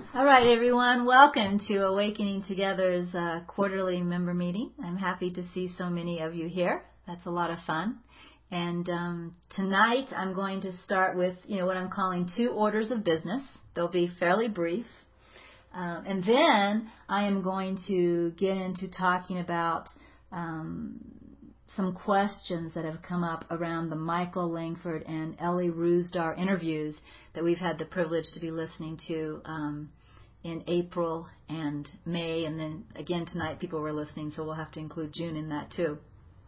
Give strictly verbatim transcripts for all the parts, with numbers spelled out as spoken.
All right, everyone. Welcome to Awakening Together's uh, quarterly member meeting. I'm happy to see so many of you here. That's a lot of fun. And um, tonight I'm going to start with, you know, what I'm calling two orders of business. They'll be fairly brief. Um, and then I am going to get into talking about um, some questions that have come up around the Michael Langford and Ellie Rusdar interviews that we've had the privilege to be listening to um, in April and May, and then again tonight people were listening, so we'll have to include June in that too.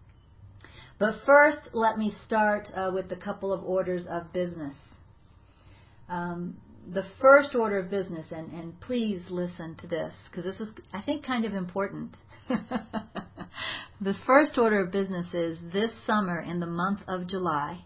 But first, let me start uh, with a couple of orders of business. Um, the first order of business, and, and please listen to this, because this is, I think, kind of important. The first order of business is this summer in the month of July,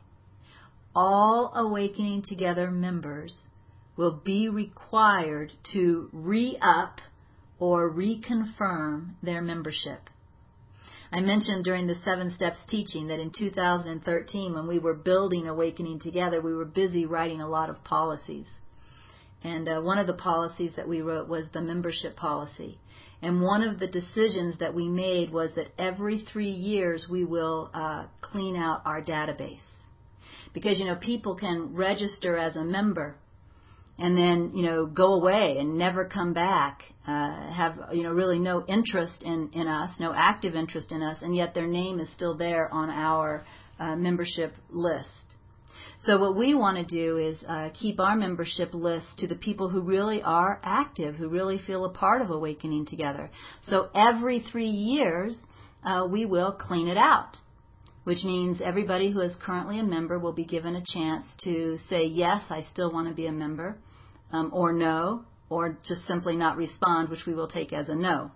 all Awakening Together members will be required to re-up or reconfirm their membership. I mentioned during the Seven Steps teaching that in two thousand thirteen, when we were building Awakening Together, we were busy writing a lot of policies. And uh, one of the policies that we wrote was the membership policy. And one of the decisions that we made was that every three years we will uh, clean out our database. Because, you know, people can register as a member and then, you know, go away and never come back, uh, have, you know, really no interest in, in us, no active interest in us, and yet their name is still there on our uh, membership list. So what we want to do is uh, keep our membership list to the people who really are active, who really feel a part of Awakening Together. So every three years, uh, we will clean it out, which means everybody who is currently a member will be given a chance to say, yes, I still want to be a member, um, or no, or just simply not respond, which we will take as a no.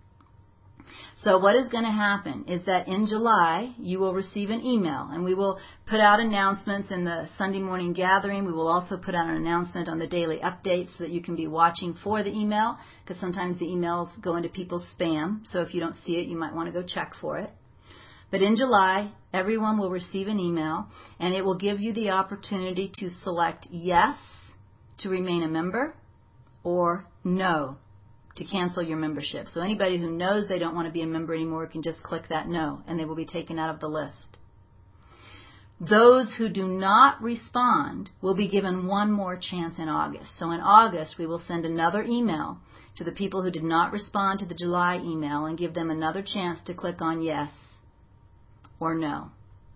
So what is going to happen is that in July, you will receive an email, and we will put out announcements in the Sunday morning gathering. We will also put out an announcement on the daily updates so that you can be watching for the email, because sometimes the emails go into people's spam. So if you don't see it, you might want to go check for it. But in July, everyone will receive an email, and it will give you the opportunity to select yes to remain a member or no to cancel your membership. So anybody who knows they don't want to be a member anymore can just click that no, and they will be taken out of the list. Those who do not respond will be given one more chance in August. So in August, we will send another email to the people who did not respond to the July email and give them another chance to click on yes or no.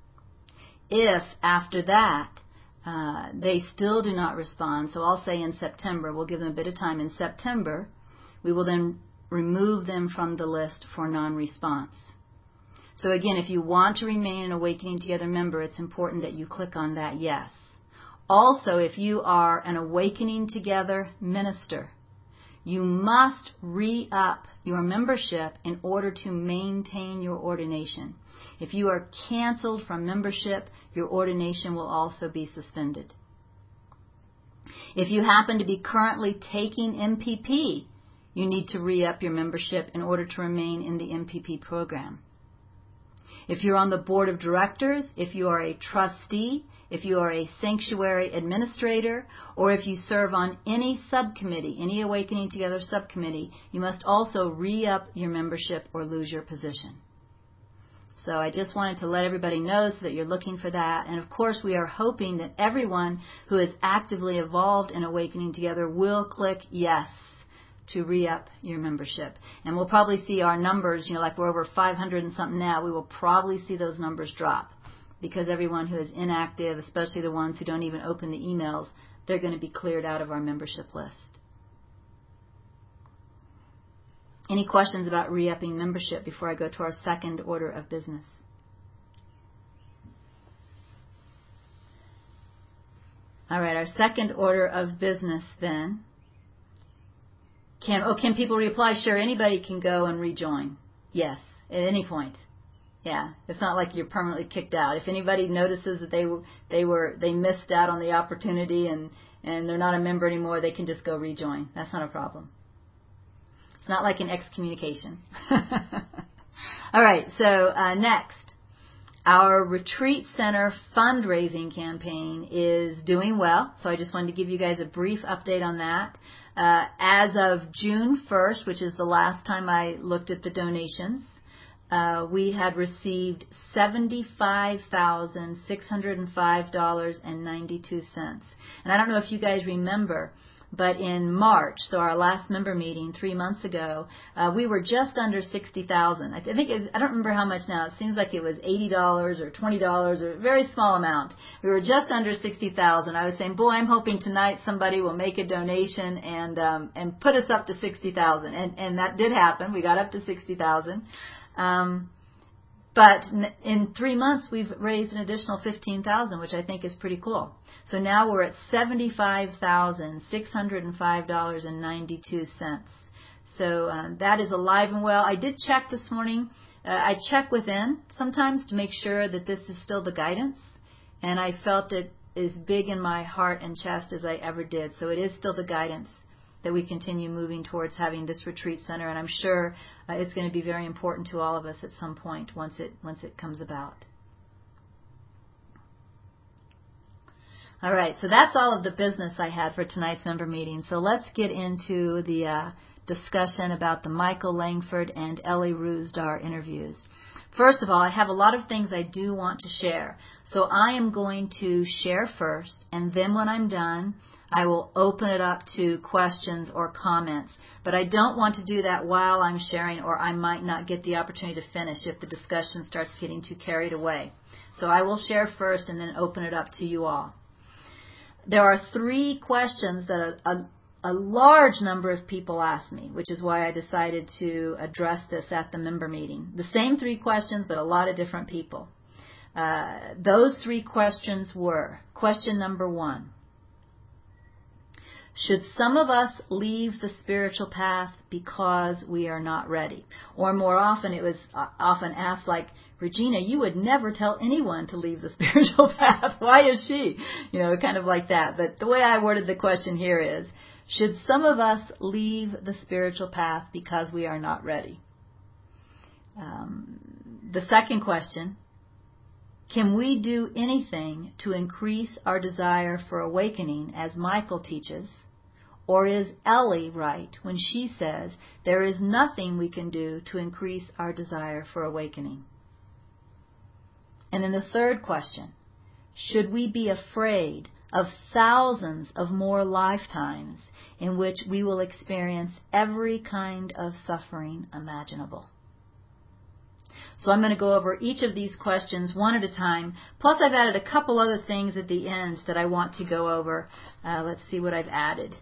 If after that uh, they still do not respond, so I'll say in September, we'll give them a bit of time. In September, we will then remove them from the list for non-response. So again, if you want to remain an Awakening Together member, it's important that you click on that yes. Also, if you are an Awakening Together minister, you must re-up your membership in order to maintain your ordination. If you are canceled from membership, your ordination will also be suspended. If you happen to be currently taking M P P, you need to re-up your membership in order to remain in the M P P program. If you're on the board of directors, if you are a trustee, if you are a sanctuary administrator, or if you serve on any subcommittee, any Awakening Together subcommittee, you must also re-up your membership or lose your position. So I just wanted to let everybody know so that you're looking for that. And of course, we are hoping that everyone who is actively involved in Awakening Together will click yes to re-up your membership. And we'll probably see our numbers, you know, like we're over five hundred and something now, we will probably see those numbers drop because everyone who is inactive, especially the ones who don't even open the emails, they're going to be cleared out of our membership list. Any questions about re-upping membership before I go to our second order of business? All right, our second order of business then. Can, oh, can people reply? Sure, anybody can go and rejoin. Yes, at any point. Yeah, it's not like you're permanently kicked out. If anybody notices that they they were they missed out on the opportunity and, and they're not a member anymore, they can just go rejoin. That's not a problem. It's not like an excommunication. All right, so uh, next, Our retreat center fundraising campaign is doing well, so I just wanted to give you guys a brief update on that. Uh, as of June first, which is the last time I looked at the donations, uh, we had received seventy-five thousand six hundred five dollars and ninety-two cents. And I don't know if you guys remember, but in March, so our last member meeting three months ago, uh, we were just under sixty thousand dollars. I think it, I don't remember how much now. It seems like it was eighty dollars or twenty dollars or a very small amount. We were just under sixty thousand dollars. I was saying, boy, I'm hoping tonight somebody will make a donation and um, and put us up to sixty thousand dollars. And and that did happen. We got up to sixty thousand dollars. Um, But in three months, we've raised an additional fifteen thousand dollars, which I think is pretty cool. So now we're at seventy-five thousand six hundred five dollars and ninety-two cents. So uh, that is alive and well. I did check this morning. Uh, I check within sometimes to make sure that this is still the guidance. And I felt it as big in my heart and chest as I ever did. So it is still the guidance that we continue moving towards having this retreat center, and I'm sure uh, it's going to be very important to all of us at some point once it once it comes about. All right, so that's all of the business I had for tonight's member meeting. So let's get into the uh, discussion about the Michael Langford and Ellie Rusdar interviews. First of all, I have a lot of things I do want to share. So I am going to share first, and then when I'm done, I will open it up to questions or comments. But I don't want to do that while I'm sharing, or I might not get the opportunity to finish if the discussion starts getting too carried away. So I will share first and then open it up to you all. There are three questions that a, a, a large number of people asked me, which is why I decided to address this at the member meeting. The same three questions, but a lot of different people. Uh, those three questions were, question number one, should some of us leave the spiritual path because we are not ready? Or more often, it was often asked like, Regina, you would never tell anyone to leave the spiritual path. Why is she? You know, kind of like that. But the way I worded the question here is, should some of us leave the spiritual path because we are not ready? Um, the second question, can we do anything to increase our desire for awakening, as Michael teaches? Or is Ellie right when she says there is nothing we can do to increase our desire for awakening? And then the third question, should we be afraid of thousands of more lifetimes in which we will experience every kind of suffering imaginable? So I'm going to go over each of these questions one at a time. Plus I've added a couple other things at the end that I want to go over. Uh, let's see what I've added.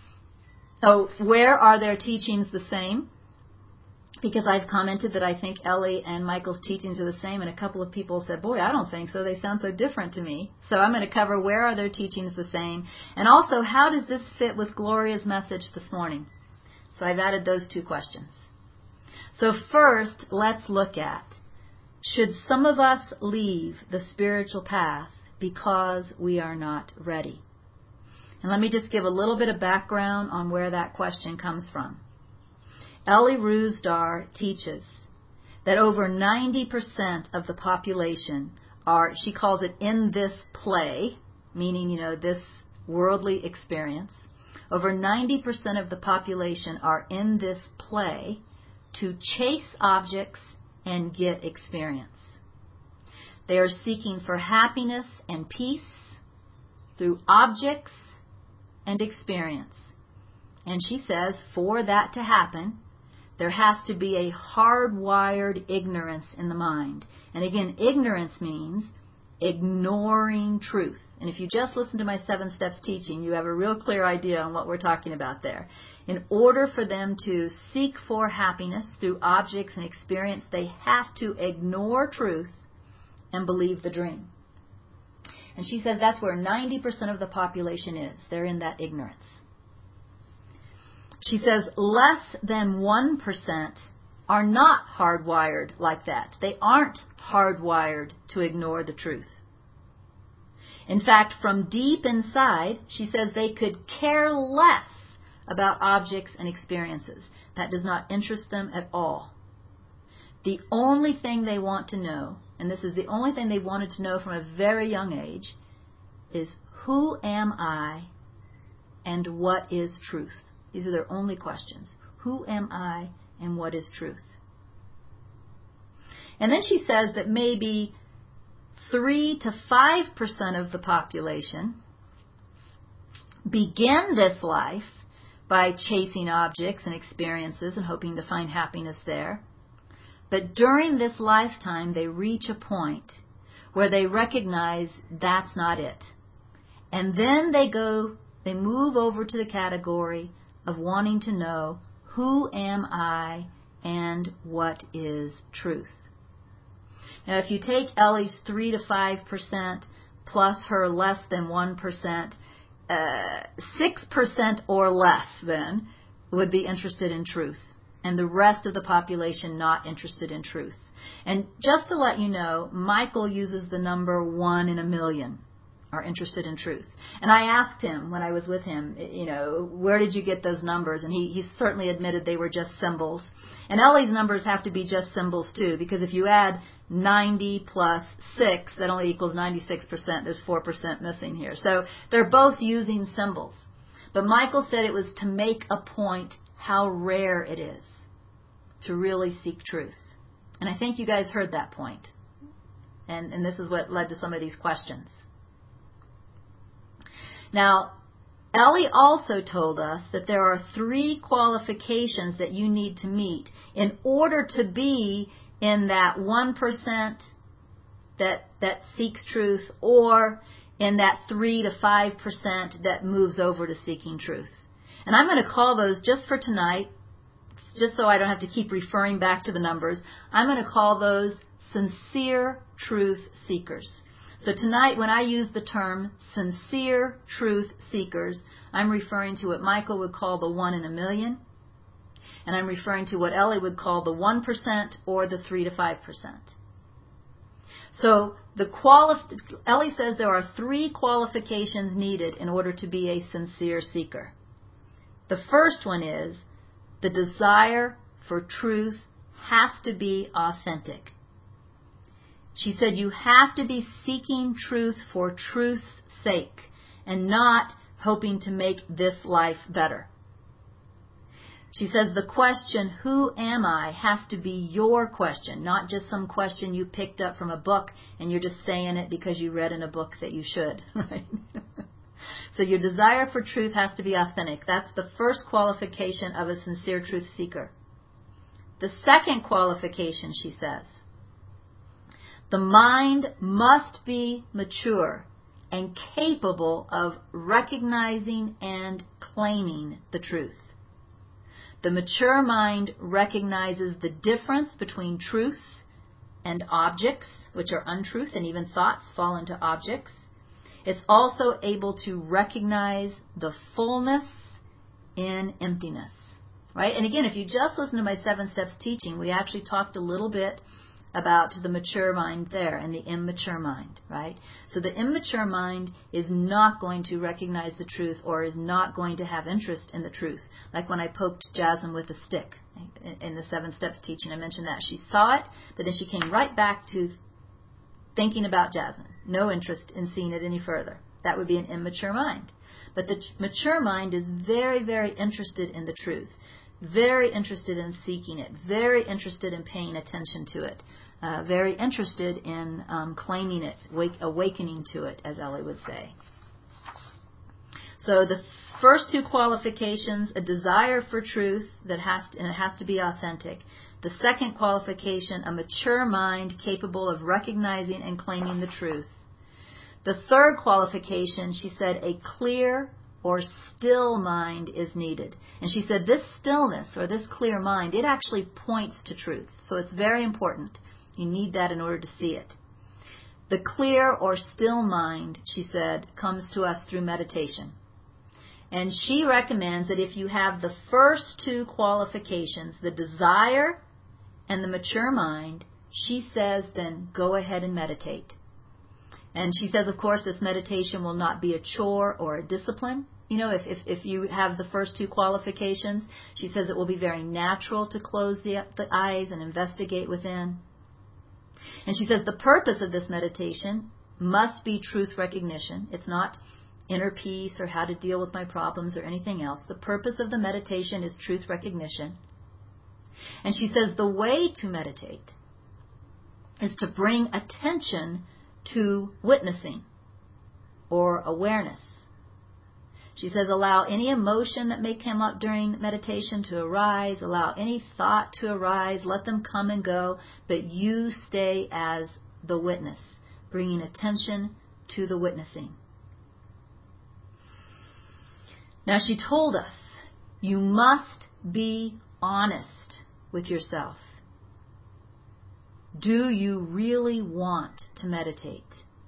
So where are their teachings the same? Because I've commented that I think Ellie and Michael's teachings are the same, and a couple of people said, boy, I don't think so. They sound so different to me. So I'm going to cover where are their teachings the same, and also how does this fit with Gloria's message this morning? So I've added those two questions. So first, let's look at, should some of us leave the spiritual path because we are not ready? And let me just give a little bit of background on where that question comes from. Ellie Rusdar teaches that over ninety percent of the population are, she calls it in this play, meaning, you know, this worldly experience. Over ninety percent of the population are in this play to chase objects and get experience. They are seeking for happiness and peace through objects and experience. And she says for that to happen, there has to be a hardwired ignorance in the mind. And again, ignorance means ignoring truth. And if you just listen to my seven steps teaching, you have a real clear idea on what we're talking about there. In order for them to seek for happiness through objects and experience, they have to ignore truth and believe the dream. And she says that's where ninety percent of the population is. They're in that ignorance. She says less than one percent are not hardwired like that. They aren't hardwired to ignore the truth. In fact, from deep inside, she says they could care less about objects and experiences. That does not interest them at all. the only thing they want to know, and this is the only thing they wanted to know from a very young age, is who am I and what is truth? These are their only questions. Who am I and what is truth? And then she says that maybe three to five percent of the population begin this life by chasing objects and experiences and hoping to find happiness there. But during this lifetime, they reach a point where they recognize that's not it. And then they go, they move over to the category of wanting to know, who am I and what is truth? Now, if you take Ellie's three to five percent plus her less than one percent, uh, six percent or less then would be interested in truth, and the rest of the population not interested in truth. And just to let you know, Michael uses the number one in a million are interested in truth. And I asked him when I was with him, you know, where did you get those numbers? And he, he certainly admitted they were just symbols. And Ellie's numbers have to be just symbols too, because if you add ninety plus six, that only equals ninety-six percent. There's four percent missing here. So they're both using symbols. But Michael said it was to make a point how rare it is to really seek truth. And I think you guys heard that point. And, and this is what led to some of these questions. Now, Ellie also told us that there are three qualifications that you need to meet in order to be in that one percent that, that seeks truth, or in that three to five percent that moves over to seeking truth. And I'm going to call those, just for tonight, just so I don't have to keep referring back to the numbers, I'm going to call those sincere truth seekers. So tonight, when I use the term sincere truth seekers, I'm referring to what Michael would call the one in a million, and I'm referring to what Ellie would call the one percent or the three to five percent. So the quali- Ellie says there are three qualifications needed in order to be a sincere seeker. The first one is the desire for truth has to be authentic. She said you have to be seeking truth for truth's sake and not hoping to make this life better. She says the question, who am I, has to be your question, not just some question you picked up from a book and you're just saying it because you read in a book that you should. Right? So your desire for truth has to be authentic. That's the first qualification of a sincere truth seeker. The second qualification, she says, the mind must be mature and capable of recognizing and claiming the truth. The mature mind recognizes the difference between truths and objects, which are untruth, and even thoughts fall into objects. It's also able to recognize the fullness in emptiness. Right? And again, if you just listen to my Seven Steps teaching, we actually talked a little bit about the mature mind there and the immature mind, right? So the immature mind is not going to recognize the truth or is not going to have interest in the truth. Like when I poked Jasmine with a stick in the Seven Steps teaching, I mentioned that. She saw it, but then she came right back to thinking about Jasmine. No interest in seeing it any further. That would be an immature mind. But the mature mind is very, very interested in the truth. Very interested in seeking it, very interested in paying attention to it, uh, very interested in um, claiming it, wake, awakening to it, as Ellie would say. So the first two qualifications, a desire for truth that has to, and it has to be authentic. The second qualification, a mature mind capable of recognizing and claiming the truth. The third qualification, she said, a clear or still mind is needed. And she said this stillness or this clear mind, it actually points to truth. So it's very important. You need that in order to see it. The clear or still mind, she said, comes to us through meditation. And she recommends that if you have the first two qualifications, the desire and the mature mind, she says then go ahead and meditate. And she says, of course, this meditation will not be a chore or a discipline. you know, if, if, if you have the first two qualifications, she says it will be very natural to close the, the eyes and investigate within. And she says the purpose of this meditation must be truth recognition. It's not inner peace or how to deal with my problems or anything else. The purpose of the meditation is truth recognition. And she says the way to meditate is to bring attention to witnessing or awareness. She says allow any emotion that may come up during meditation to arise, allow any thought to arise, let them come and go, but you stay as the witness, bringing attention to the witnessing. Now she told us, you must be honest with yourself. Do you really want to meditate?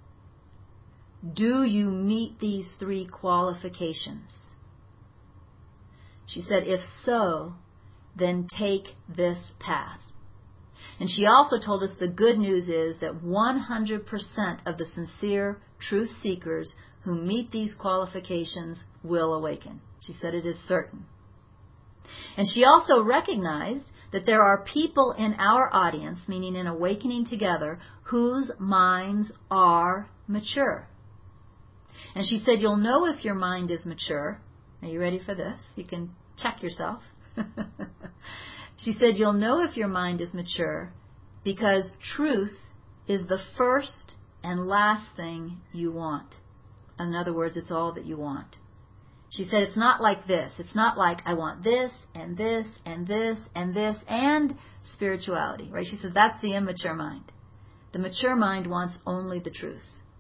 Do you meet these three qualifications? She said, if so, then take this path. And she also told us the good news is that one hundred percent of the sincere truth seekers who meet these qualifications will awaken. She said it is certain. And she also recognized that there are people in our audience, meaning in Awakening Together, whose minds are mature. And she said, you'll know if your mind is mature. Are you ready for this? You can check yourself. She said, you'll know if your mind is mature because truth is the first and last thing you want. In other words, it's all that you want. She said, it's not like this. It's not like I want this and this and this and this and spirituality, right? She said, that's the immature mind. The mature mind wants only the truth.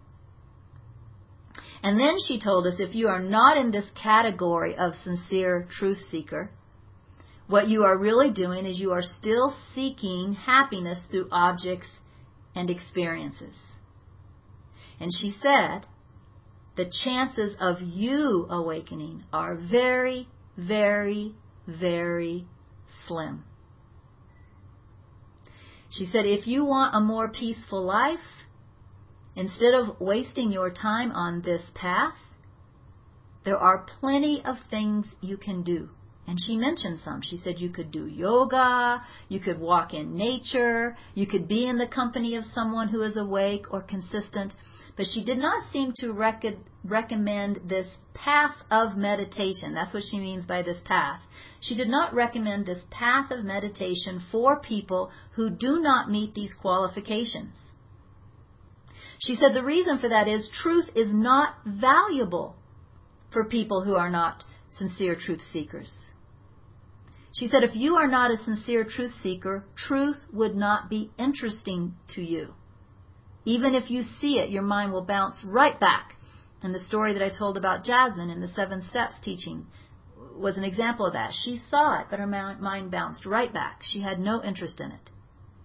And then she told us, if you are not in this category of sincere truth seeker, what you are really doing is you are still seeking happiness through objects and experiences. And she said, the chances of you awakening are very, very, very slim. She said, if you want a more peaceful life, instead of wasting your time on this path, there are plenty of things you can do. And she mentioned some. She said you could do yoga, you could walk in nature, you could be in the company of someone who is awake or consistent. But she did not seem to rec- recommend this path of meditation. That's what she means by this path. She did not recommend this path of meditation for people who do not meet these qualifications. She said the reason for that is truth is not valuable for people who are not sincere truth seekers. She said if you are not a sincere truth seeker, truth would not be interesting to you. Even if you see it, your mind will bounce right back. And the story that I told about Jasmine in the Seven Steps teaching was an example of that. She saw it, but her mind bounced right back. She had no interest in it.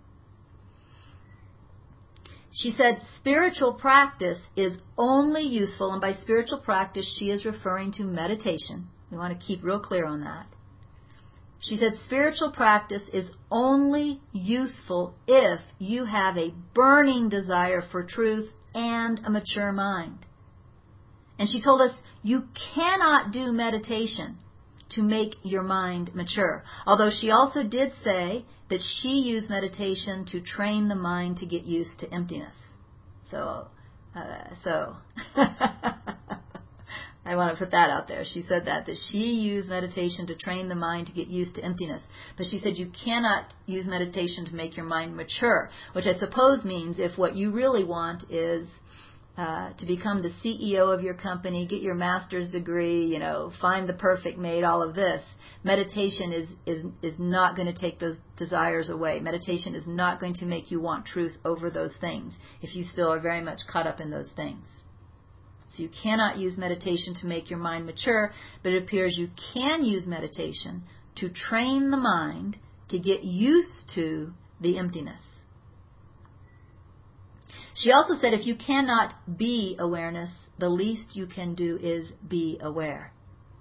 She said spiritual practice is only useful, and by spiritual practice she is referring to meditation. We want to keep real clear on that. She said spiritual practice is only useful if you have a burning desire for truth and a mature mind. And she told us you cannot do meditation to make your mind mature. Although she also did say that she used meditation to train the mind to get used to emptiness. So, uh, so... I want to put that out there. She said that, that she used meditation to train the mind to get used to emptiness. But she said you cannot use meditation to make your mind mature, which I suppose means if what you really want is uh, to become the C E O of your company, get your master's degree, you know, find the perfect mate, all of this, meditation is, is, is not going to take those desires away. Meditation is not going to make you want truth over those things if you still are very much caught up in those things. So you cannot use meditation to make your mind mature, but it appears you can use meditation to train the mind to get used to the emptiness. She also said if you cannot be awareness, the least you can do is be aware.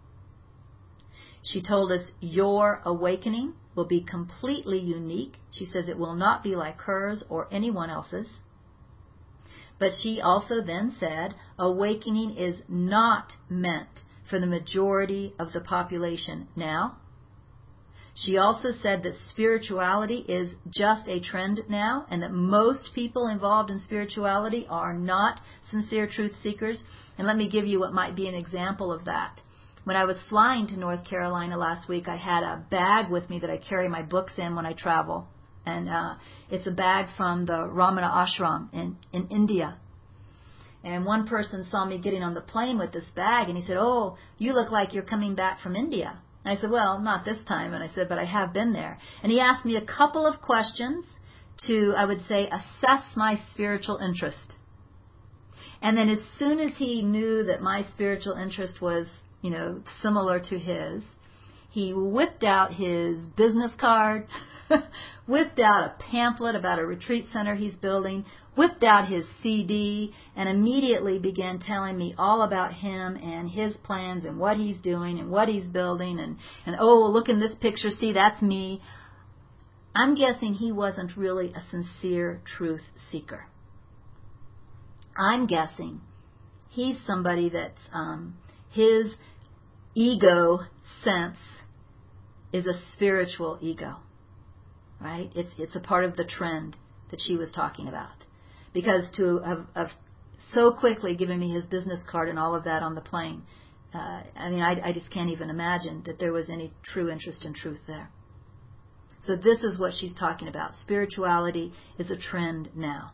She told us your awakening will be completely unique. She says it will not be like hers or anyone else's. But she also then said, awakening is not meant for the majority of the population now. She also said that spirituality is just a trend now, and that most people involved in spirituality are not sincere truth seekers. And let me give you what might be an example of that. When I was flying to North Carolina last week, I had a bag with me that I carry my books in when I travel. And uh, it's a bag from the Ramana Ashram in, in India. And one person saw me getting on the plane with this bag, and he said, "Oh, you look like you're coming back from India." I said, "Well, not this time." And I said, "But I have been there." And he asked me a couple of questions to, I would say, assess my spiritual interest. And then as soon as he knew that my spiritual interest was, you know, similar to his, he whipped out his business card, whipped out a pamphlet about a retreat center he's building, whipped out his C D, and immediately began telling me all about him and his plans and what he's doing and what he's building. And, and oh, look in this picture, see, that's me. I'm guessing he wasn't really a sincere truth seeker. I'm guessing he's somebody that's, um, his ego sense is a spiritual ego, right? It's, it's a part of the trend that she was talking about. Because to have, have so quickly given me his business card and all of that on the plane, uh, I mean, I, I just can't even imagine that there was any true interest in truth there. So this is what she's talking about. Spirituality is a trend now.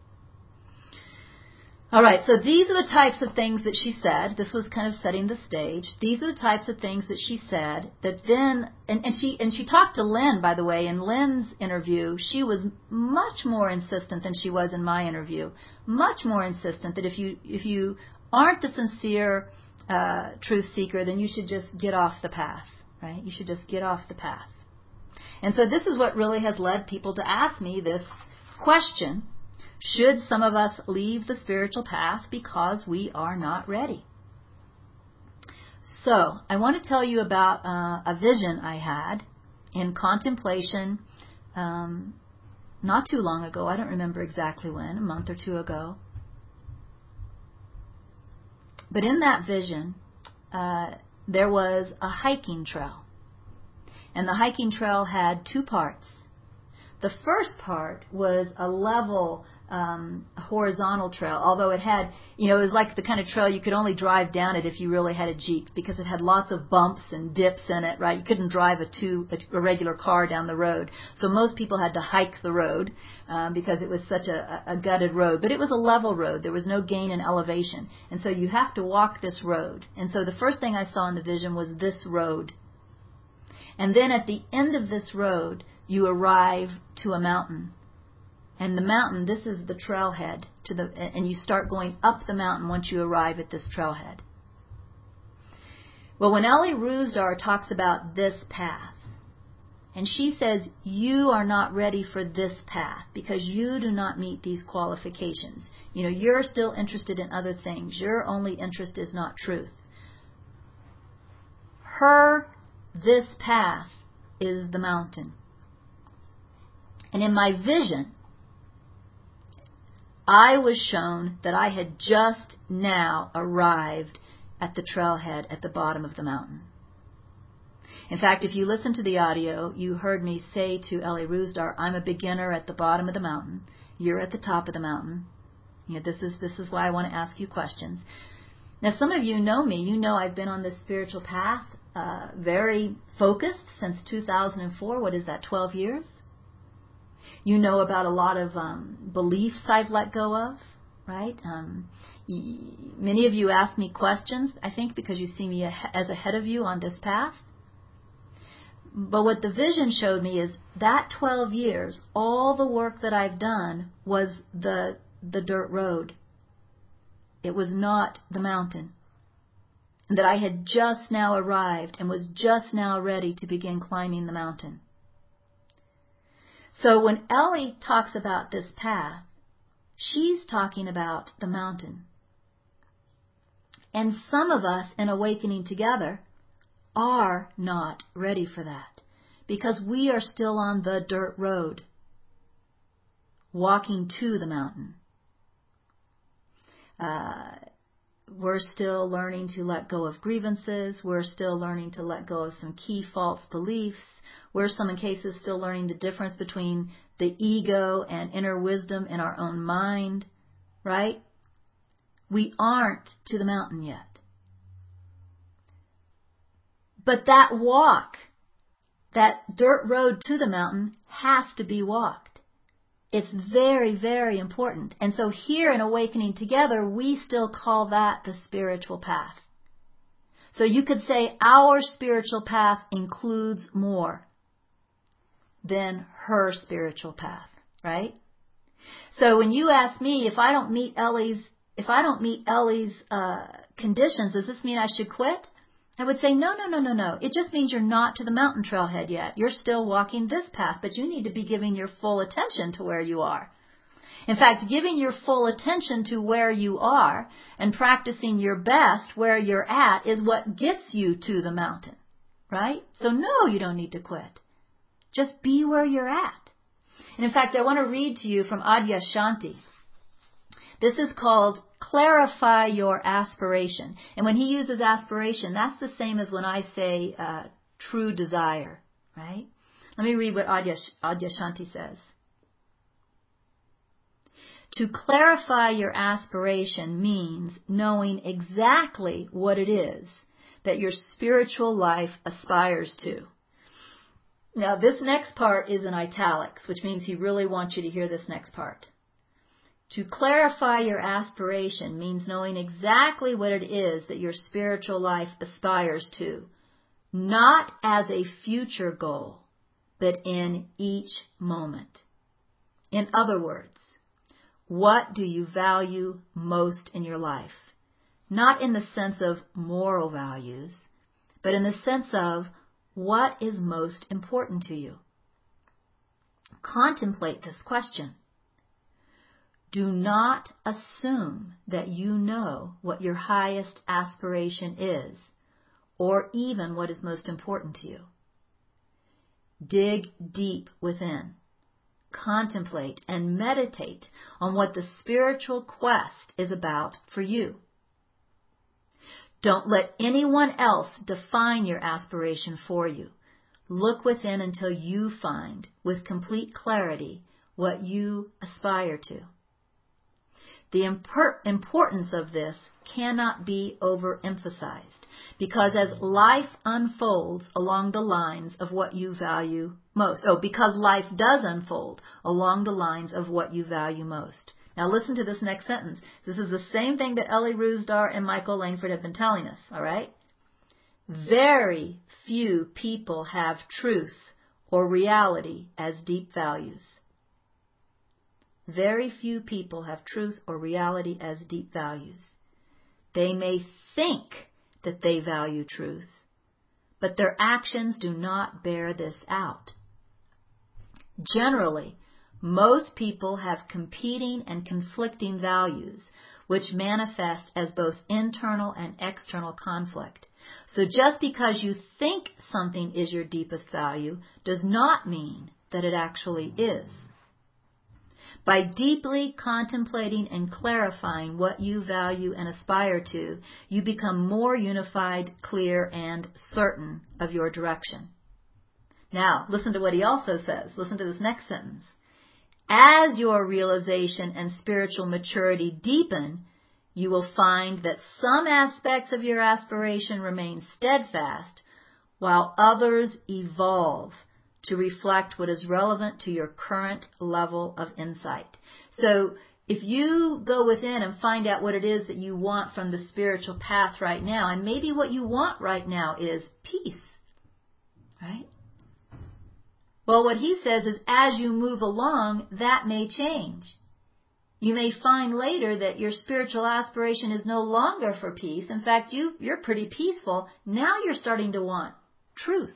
All right, so these are the types of things that she said. This was kind of setting the stage. These are the types of things that she said that then, and, and she and she talked to Lynn, by the way. In Lynn's interview, she was much more insistent than she was in my interview. Much more insistent that if you if you aren't a sincere uh, truth seeker, then you should just get off the path, right? You should just get off the path. And so this is what really has led people to ask me this question. Should some of us leave the spiritual path because we are not ready? So, I want to tell you about uh, a vision I had in contemplation um, not too long ago. I don't remember exactly when, a month or two ago. But in that vision, uh, there was a hiking trail. And the hiking trail had two parts. The first part was a level Um, a horizontal trail, although it had, you know, it was like the kind of trail you could only drive down it if you really had a Jeep, because it had lots of bumps and dips in it, right? You couldn't drive a two a regular car down the road. So most people had to hike the road um, because it was such a, a gutted road. But it was a level road. There was no gain in elevation. And so you have to walk this road. And so the first thing I saw in the vision was this road. And then at the end of this road, you arrive to a mountain. And the mountain, this is the trailhead, to the, and you start going up the mountain once you arrive at this trailhead. Well, when Ellie Rusdar talks about this path, and she says, you are not ready for this path because you do not meet these qualifications. You know, you're still interested in other things. Your only interest is not truth. Her, this path is the mountain. And in my vision, I was shown that I had just now arrived at the trailhead at the bottom of the mountain. In fact, if you listen to the audio, you heard me say to Ellie Rusdar, I'm a beginner at the bottom of the mountain. You're at the top of the mountain. You know, this is this is why I want to ask you questions. Now, some of you know me. You know I've been on this spiritual path, uh, very focused since two thousand four. What is that, twelve years? You know about a lot of um, beliefs I've let go of, right? Um, y- many of you ask me questions, I think, because you see me ah- as ahead of you on this path. But what the vision showed me is that twelve years, all the work that I've done was the the dirt road. It was not the mountain. And that I had just now arrived and was just now ready to begin climbing the mountain. So when Ellie talks about this path, she's talking about the mountain. And some of us in Awakening Together are not ready for that because we are still on the dirt road, walking to the mountain. Uh, we're still learning to let go of grievances. We're still learning to let go of some key false beliefs. We're, some cases, still learning the difference between the ego and inner wisdom in our own mind, right? We aren't to the mountain yet. But that walk, that dirt road to the mountain, has to be walked. It's very, very important. And so here in Awakening Together, we still call that the spiritual path. So you could say our spiritual path includes more than her spiritual path, right? So when you ask me if I don't meet Ellie's, if I don't meet Ellie's uh, conditions, does this mean I should quit? I would say, no, no, no, no, no. It just means you're not to the mountain trailhead yet. You're still walking this path, but you need to be giving your full attention to where you are. In fact, giving your full attention to where you are and practicing your best where you're at is what gets you to the mountain, right? So no, you don't need to quit. Just be where you're at. And in fact, I want to read to you from Adyashanti. This is called Clarify Your Aspiration. And when he uses aspiration, that's the same as when I say uh, true desire, right? Let me read what Adyash- Adyashanti says. To clarify your aspiration means knowing exactly what it is that your spiritual life aspires to. Now, this next part is in italics, which means he really wants you to hear this next part. To clarify your aspiration means knowing exactly what it is that your spiritual life aspires to, not as a future goal, but in each moment. In other words, what do you value most in your life? Not in the sense of moral values, but in the sense of what is most important to you. Contemplate this question. Do not assume that you know what your highest aspiration is, or even what is most important to you. Dig deep within. Contemplate and meditate on what the spiritual quest is about for you. Don't let anyone else define your aspiration for you. Look within until you find, with complete clarity, what you aspire to. The impor- importance of this cannot be overemphasized, because as life unfolds along the lines of what you value most, oh, because life does unfold along the lines of what you value most. Now listen to this next sentence. This is the same thing that Ellie Rusdar and Michael Langford have been telling us, all right? Very few people have truth or reality as deep values. Very few people have truth or reality as deep values. They may think that they value truth, but their actions do not bear this out. Generally, most people have competing and conflicting values, which manifest as both internal and external conflict. So just because you think something is your deepest value does not mean that it actually is. By deeply contemplating and clarifying what you value and aspire to, you become more unified, clear, and certain of your direction. Now, listen to what he also says. Listen to this next sentence. As your realization and spiritual maturity deepen, you will find that some aspects of your aspiration remain steadfast, while others evolve to reflect what is relevant to your current level of insight. So if you go within and find out what it is that you want from the spiritual path right now, and maybe what you want right now is peace, right? Well, what he says is as you move along, that may change. You may find later that your spiritual aspiration is no longer for peace. In fact, you, you're pretty peaceful. Now you're starting to want truth.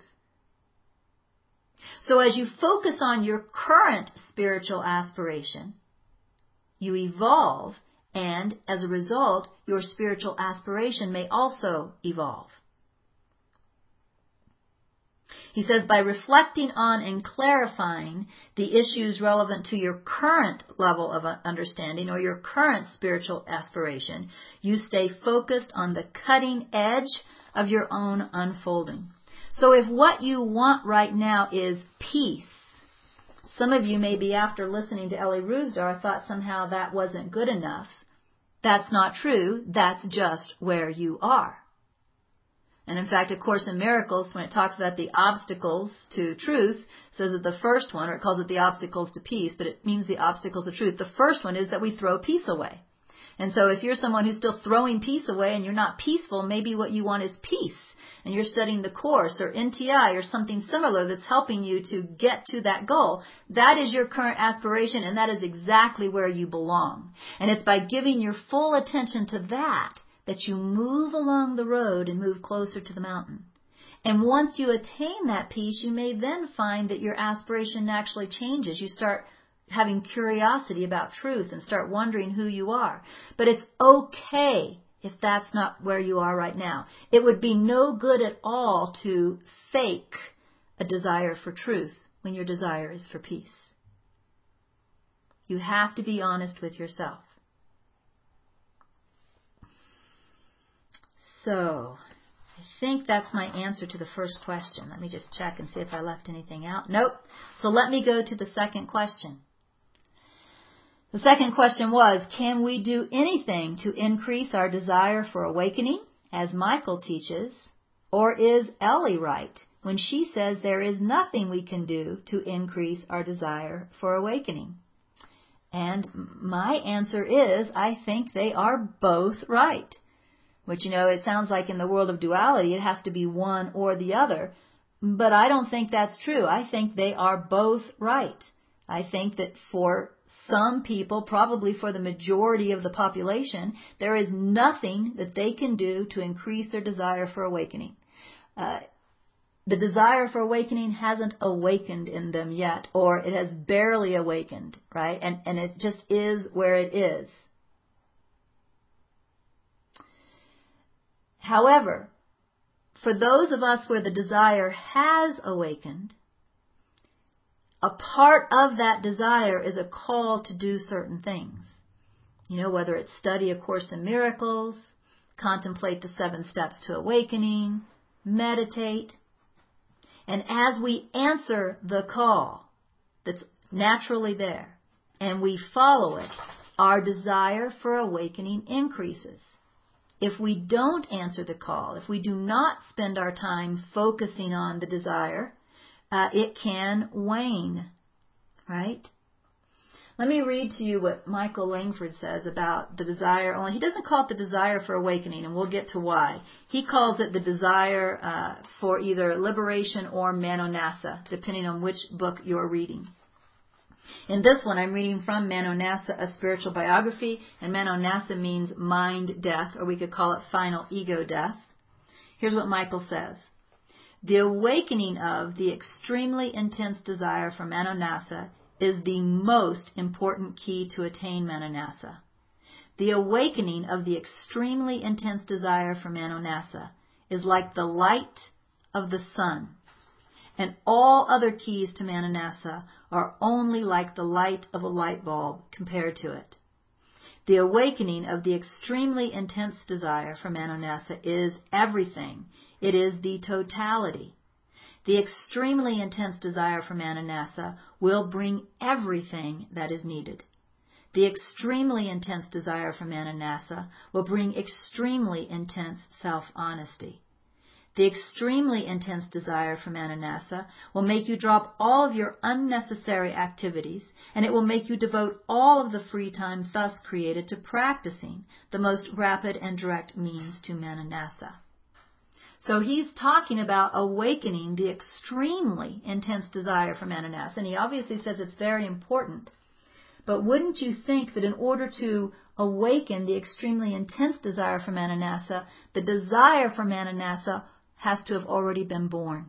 So as you focus on your current spiritual aspiration, you evolve, and as a result, your spiritual aspiration may also evolve. He says, by reflecting on and clarifying the issues relevant to your current level of understanding or your current spiritual aspiration, you stay focused on the cutting edge of your own unfolding. So if what you want right now is peace, some of you maybe after listening to Ellie Rusdar thought somehow that wasn't good enough. That's not true. That's just where you are. And in fact, A Course in Miracles, when it talks about the obstacles to truth, says that the first one, or it calls it the obstacles to peace, but it means the obstacles to truth. The first one is that we throw peace away. And so if you're someone who's still throwing peace away and you're not peaceful, maybe what you want is peace. And you're studying the Course or N T I or something similar that's helping you to get to that goal. That is your current aspiration, and that is exactly where you belong. And it's by giving your full attention to that that you move along the road and move closer to the mountain. And once you attain that peace, you may then find that your aspiration actually changes. You start having curiosity about truth and start wondering who you are. But it's okay if that's not where you are right now. It would be no good at all to fake a desire for truth when your desire is for peace. You have to be honest with yourself. So, I think that's my answer to the first question. Let me just check and see if I left anything out. Nope. So let me go to the second question. The second question was, can we do anything to increase our desire for awakening, as Michael teaches, or is Ellie right when she says there is nothing we can do to increase our desire for awakening? And my answer is, I think they are both right. Which, you know, it sounds like in the world of duality, it has to be one or the other. But I don't think that's true. I think they are both right. I think that for some people, probably for the majority of the population, there is nothing that they can do to increase their desire for awakening. Uh, the desire for awakening hasn't awakened in them yet, or it has barely awakened, right? And, and it just is where it is. However, for those of us where the desire has awakened, a part of that desire is a call to do certain things. You know, whether it's study A Course in Miracles, contemplate the seven steps to awakening, meditate. And as we answer the call that's naturally there, and we follow it, our desire for awakening increases. If we don't answer the call, if we do not spend our time focusing on the desire, uh, it can wane, right? Let me read to you what Michael Langford says about the desire. Only he doesn't call it the desire for awakening, and we'll get to why. He calls it the desire uh, for either liberation or Manonasa, depending on which book you're reading. In this one, I'm reading from Manonasa, A Spiritual Biography, and Manonasa means mind death, or we could call it final ego death. Here's what Michael says. The awakening of the extremely intense desire for Manonasa is the most important key to attain Manonasa. The awakening of the extremely intense desire for Manonasa is like the light of the sun, and all other keys to Manonasa are only like the light of a light bulb compared to it. The awakening of the extremely intense desire for Manonasa is everything. It is the totality. The extremely intense desire for Manonasa will bring everything that is needed. The extremely intense desire for Manonasa will bring extremely intense self-honesty. The extremely intense desire for Manonasa will make you drop all of your unnecessary activities, and it will make you devote all of the free time thus created to practicing the most rapid and direct means to Manonasa. So he's talking about awakening the extremely intense desire for Manonasa, and he obviously says it's very important. But wouldn't you think that in order to awaken the extremely intense desire for Manonasa, the desire for Manonasa has to have already been born?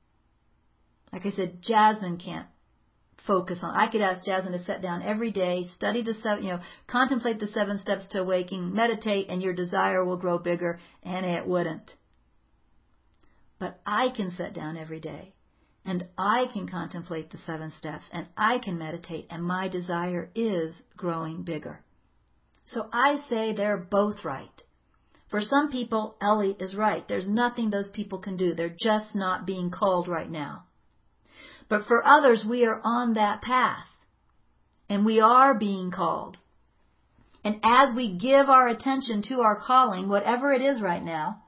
Like I said, Jasmine can't focus on. I could ask Jasmine to sit down every day, study the seven, you know, contemplate the seven steps to awakening, meditate, and your desire will grow bigger, and it wouldn't. But I can sit down every day and I can contemplate the seven steps, and I can meditate, and my desire is growing bigger. So I say they're both right. For some people, Ellie is right. There's nothing those people can do. They're just not being called right now. But for others, we are on that path, and we are being called. And as we give our attention to our calling, whatever it is right now,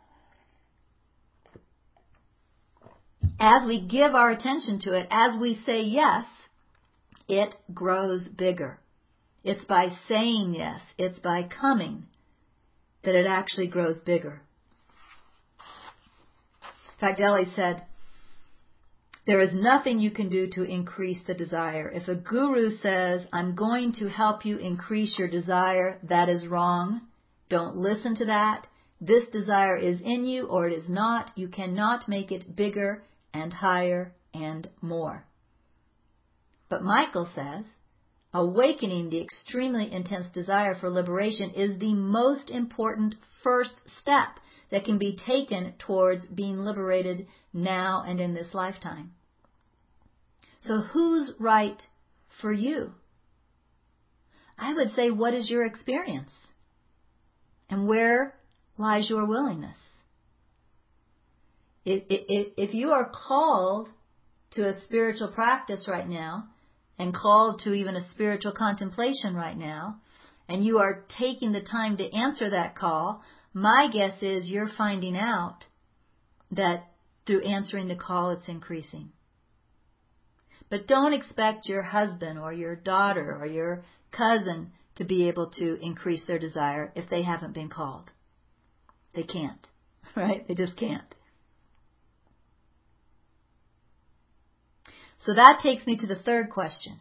as we give our attention to it, as we say yes, it grows bigger. It's by saying yes, it's by coming, that it actually grows bigger. In fact, Ellie said, there is nothing you can do to increase the desire. If a guru says, I'm going to help you increase your desire, that is wrong. Don't listen to that. This desire is in you or it is not. You cannot make it bigger and higher and more. But Michael says, awakening the extremely intense desire for liberation is the most important first step that can be taken towards being liberated now and in this lifetime. So who's right for you? I would say, what is your experience? And where lies your willingness? If, if, if you are called to a spiritual practice right now, and called to even a spiritual contemplation right now, and you are taking the time to answer that call, my guess is you're finding out that through answering the call, it's increasing. But don't expect your husband or your daughter or your cousin to be able to increase their desire if they haven't been called. They can't, right? They just can't. So that takes me to the third question.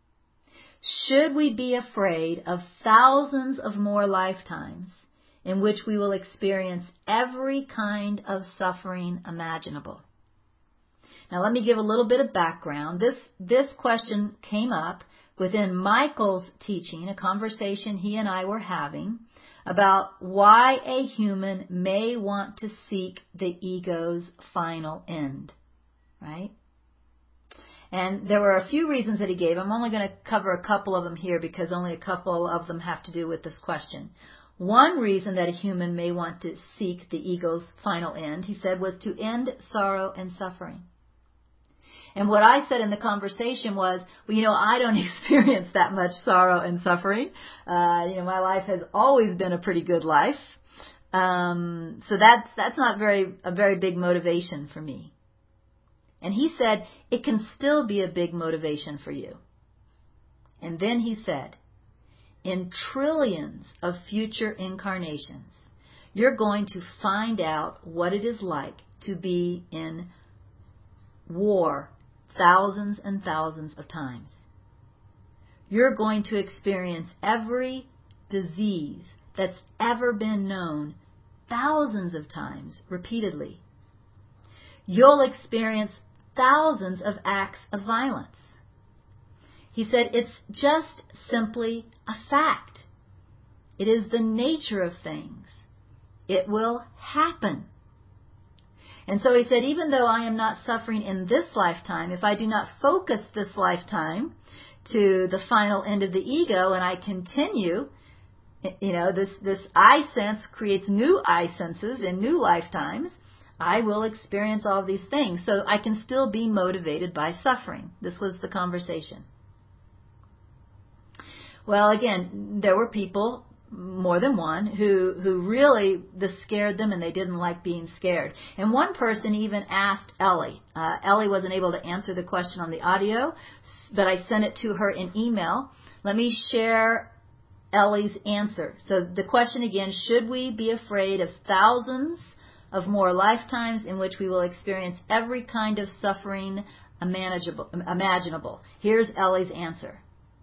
Should we be afraid of thousands of more lifetimes in which we will experience every kind of suffering imaginable? Now let me give a little bit of background. This, this question came up within Michael's teaching, a conversation he and I were having about why a human may want to seek the ego's final end, right? And there were a few reasons that he gave. I'm only going to cover a couple of them here because only a couple of them have to do with this question. One reason that a human may want to seek the ego's final end, he said, was to end sorrow and suffering. And what I said in the conversation was, well, you know, I don't experience that much sorrow and suffering. Uh, you know, my life has always been a pretty good life. Um, so that's, that's not very, a very big motivation for me. And he said, it can still be a big motivation for you. And then he said, in trillions of future incarnations, you're going to find out what it is like to be in war thousands and thousands of times. You're going to experience every disease that's ever been known thousands of times repeatedly. You'll experience thousands of acts of violence. He said it's just simply a fact. It is the nature of things. It will happen. And so he said, even though I am not suffering in this lifetime, if I do not focus this lifetime to the final end of the ego and I continue, you know, this, this I sense creates new I senses in new lifetimes, I will experience all of these things. So I can still be motivated by suffering. This was the conversation. Well, again, there were people, more than one, who, who really, this scared them and they didn't like being scared. And one person even asked Ellie. Uh, Ellie wasn't able to answer the question on the audio, but I sent it to her in email. Let me share Ellie's answer. So the question again, should we be afraid of thousands of more lifetimes in which we will experience every kind of suffering imaginable? Here's Ellie's answer.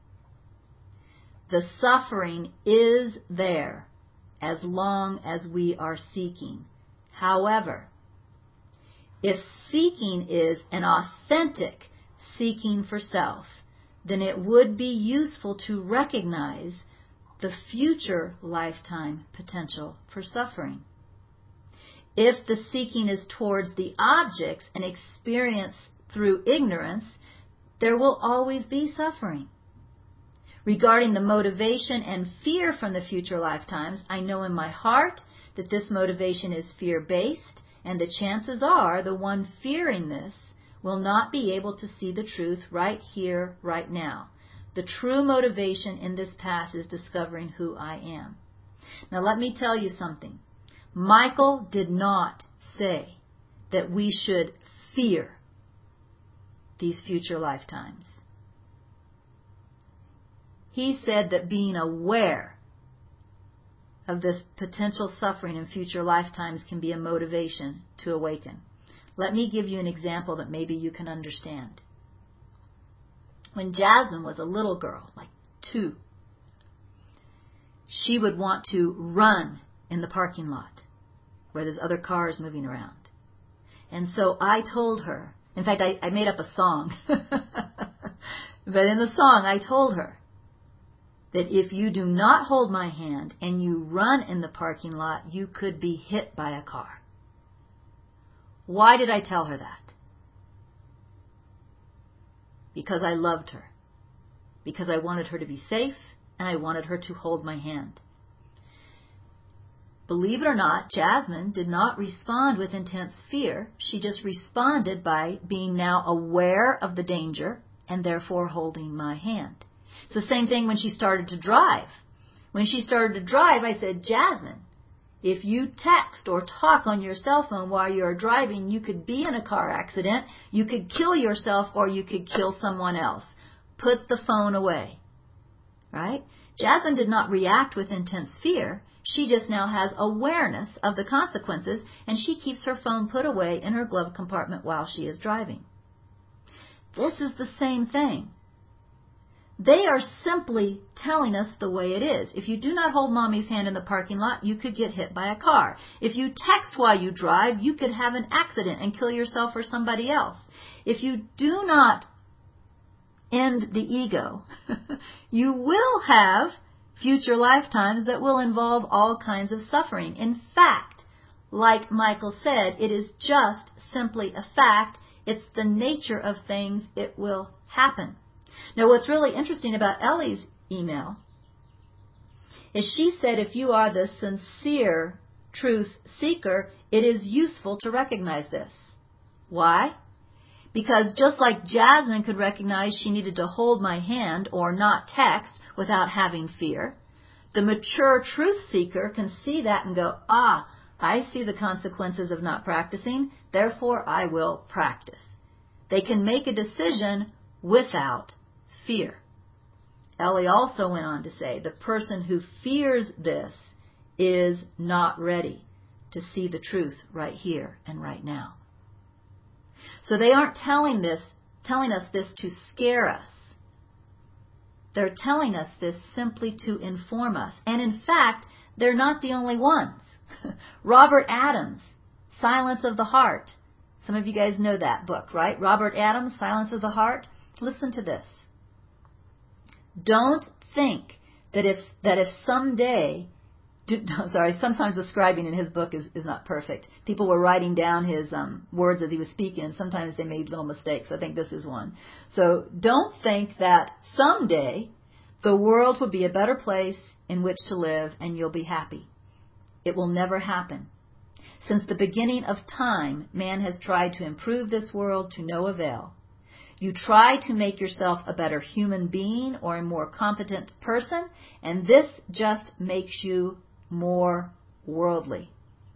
The suffering is there as long as we are seeking. However, if seeking is an authentic seeking for self, then it would be useful to recognize the future lifetime potential for suffering. If the seeking is towards the objects and experience through ignorance, there will always be suffering. Regarding the motivation and fear from the future lifetimes, I know in my heart that this motivation is fear-based, and the chances are the one fearing this will not be able to see the truth right here, right now. The true motivation in this path is discovering who I am. Now let me tell you something. Michael did not say that we should fear these future lifetimes. He said that being aware of this potential suffering in future lifetimes can be a motivation to awaken. Let me give you an example that maybe you can understand. When Jasmine was a little girl, like two, she would want to run in the parking lot where there's other cars moving around. And so I told her, in fact, I, I made up a song, but in the song I told her that if you do not hold my hand and you run in the parking lot, you could be hit by a car. Why did I tell her that? Because I loved her. Because I wanted her to be safe, and I wanted her to hold my hand. Believe it or not, Jasmine did not respond with intense fear. She just responded by being now aware of the danger and therefore holding my hand. It's the same thing when she started to drive. When she started to drive, I said, Jasmine, if you text or talk on your cell phone while you're driving, you could be in a car accident, you could kill yourself, or you could kill someone else. Put the phone away. Right? Jasmine did not react with intense fear. She just now has awareness of the consequences, and she keeps her phone put away in her glove compartment while she is driving. This is the same thing. They are simply telling us the way it is. If you do not hold mommy's hand in the parking lot, you could get hit by a car. If you text while you drive, you could have an accident and kill yourself or somebody else. If you do not end the ego, you will have future lifetimes that will involve all kinds of suffering. In fact, like Michael said, it is just simply a fact. It's the nature of things. It will happen. Now, what's really interesting about Ellie's email is she said if you are the sincere truth seeker, it is useful to recognize this. Why? Because just like Jasmine could recognize she needed to hold my hand or not text without having fear, the mature truth seeker can see that and go, ah, I see the consequences of not practicing, therefore I will practice. They can make a decision without fear. Ellie also went on to say, the person who fears this is not ready to see the truth right here and right now. So they aren't telling this, telling us this to scare us. They're telling us this simply to inform us. And in fact, they're not the only ones. Robert Adams, Silence of the Heart. Some of you guys know that book, right? Robert Adams, Silence of the Heart. Listen to this. Don't think that if that if someday, do, sorry, sometimes the scribing in his book is, is not perfect. People were writing down his um, words as he was speaking, and sometimes they made little mistakes. I think this is one. So don't think that someday the world will be a better place in which to live and you'll be happy. It will never happen. Since the beginning of time, man has tried to improve this world to no avail. You try to make yourself a better human being or a more competent person, and this just makes you more worldly.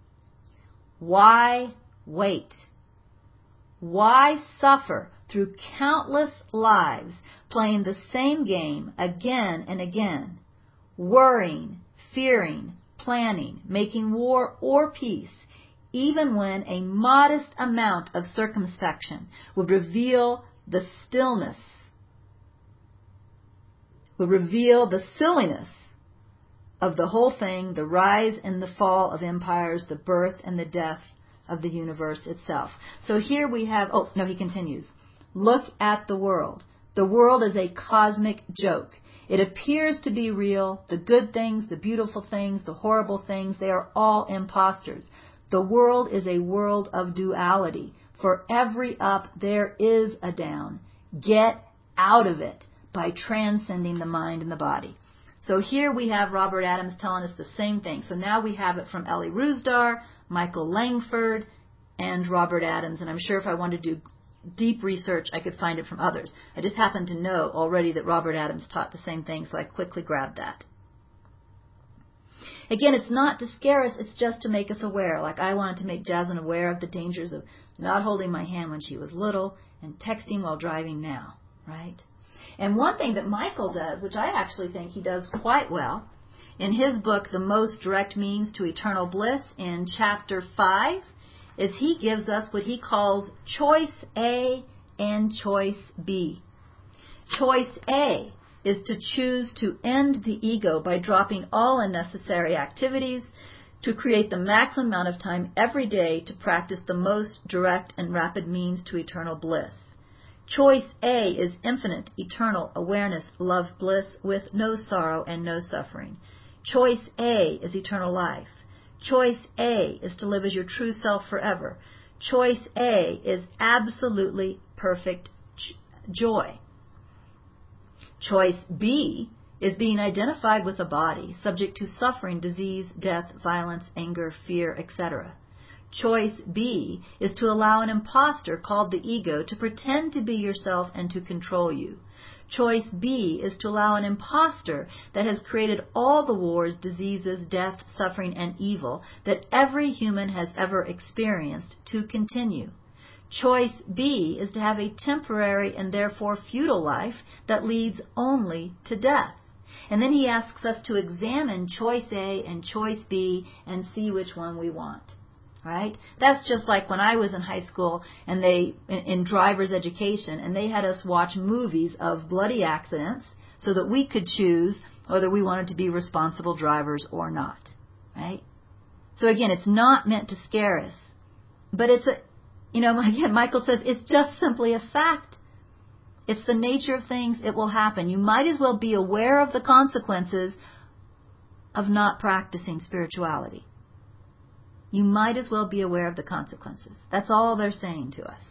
Why wait? Why suffer through countless lives playing the same game again and again, worrying, fearing, planning, making war or peace, even when a modest amount of circumspection would reveal the stillness, would reveal the silliness of the whole thing, the rise and the fall of empires, the birth and the death of the universe itself. So here we have, oh, no, he continues. Look at the world. The world is a cosmic joke. It appears to be real. The good things, the beautiful things, the horrible things, they are all imposters. The world is a world of duality, For every up, there is a down. Get out of it by transcending the mind and the body. So here we have Robert Adams telling us the same thing. So now we have it from Ellie Rusdar, Michael Langford, and Robert Adams. And I'm sure if I wanted to do deep research, I could find it from others. I just happen to know already that Robert Adams taught the same thing, so I quickly grabbed that. Again, it's not to scare us, it's just to make us aware. Like I wanted to make Jasmine aware of the dangers of not holding my hand when she was little and texting while driving now, right? And one thing that Michael does, which I actually think he does quite well, in his book, The Most Direct Means to Eternal Bliss, in chapter five, is he gives us what he calls choice A and choice B. Choice A is to choose to end the ego by dropping all unnecessary activities, to create the maximum amount of time every day to practice the most direct and rapid means to eternal bliss. Choice A is infinite, eternal awareness, love, bliss, with no sorrow and no suffering. Choice A is eternal life. Choice A is to live as your true self forever. Choice A is absolutely perfect joy. Choice B is being identified with a body, subject to suffering, disease, death, violence, anger, fear, et cetera. Choice B is to allow an imposter called the ego to pretend to be yourself and to control you. Choice B is to allow an imposter that has created all the wars, diseases, death, suffering, and evil that every human has ever experienced to continue. Choice B is to have a temporary and therefore futile life that leads only to death. And then he asks us to examine choice A and choice B and see which one we want. Right? That's just like when I was in high school and they, in, in driver's education, and they had us watch movies of bloody accidents so that we could choose whether we wanted to be responsible drivers or not. Right? So again, it's not meant to scare us. But it's a, you know, again, Michael says it's just simply a fact. It's the nature of things. It will happen. You might as well be aware of the consequences of not practicing spirituality. You might as well be aware of the consequences. That's all they're saying to us.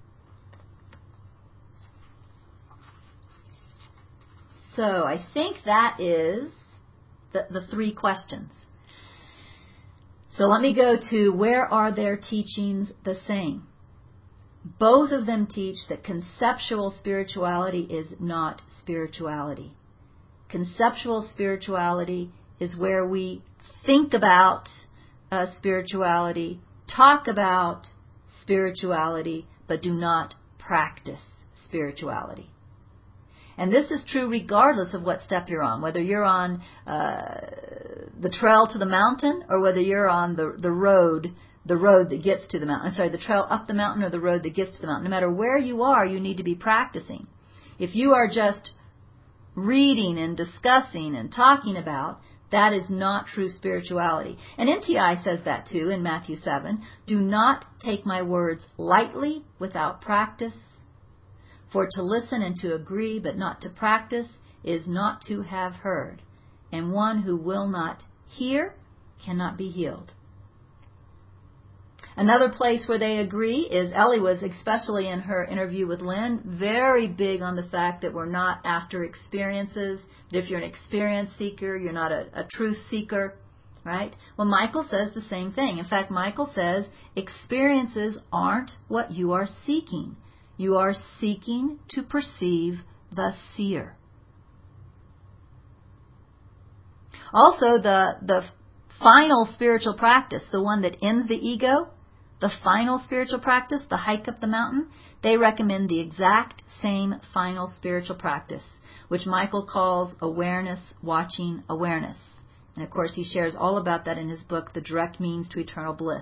So I think that is the, the three questions. So let me go to where are their teachings the same? Both of them teach that conceptual spirituality is not spirituality. Conceptual spirituality is where we think about Uh, spirituality, talk about spirituality, but do not practice spirituality. And this is true regardless of what step you're on, whether you're on uh, the trail to the mountain or whether you're on the, the road, the road that gets to the mountain. I'm sorry, the trail up the mountain or the road that gets to the mountain. No matter where you are, you need to be practicing. If you are just reading and discussing and talking about, that is not true spirituality. And N T I says that too in Matthew seven. Do not take my words lightly without practice. For to listen and to agree but not to practice is not to have heard. And one who will not hear cannot be healed. Another place where they agree is Ellie was, especially in her interview with Lynn, very big on the fact that we're not after experiences, that if you're an experience seeker, you're not a, a truth seeker, right? Well, Michael says the same thing. In fact, Michael says experiences aren't what you are seeking. You are seeking to perceive the seer. Also, the, the final spiritual practice, the one that ends the ego, the final spiritual practice, the hike up the mountain, they recommend the exact same final spiritual practice, which Michael calls awareness, watching, awareness. And of course, he shares all about that in his book, The Direct Means to Eternal Bliss.